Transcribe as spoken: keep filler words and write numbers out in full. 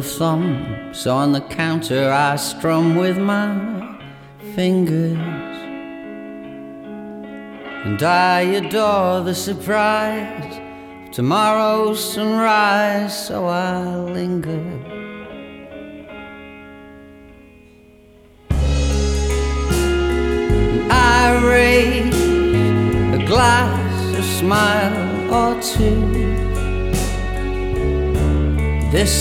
of thumb, so on the counter I strum with my fingers. And I adore the surprise of tomorrow's sunrise, so I linger. And I raise a glass, a smile or two. This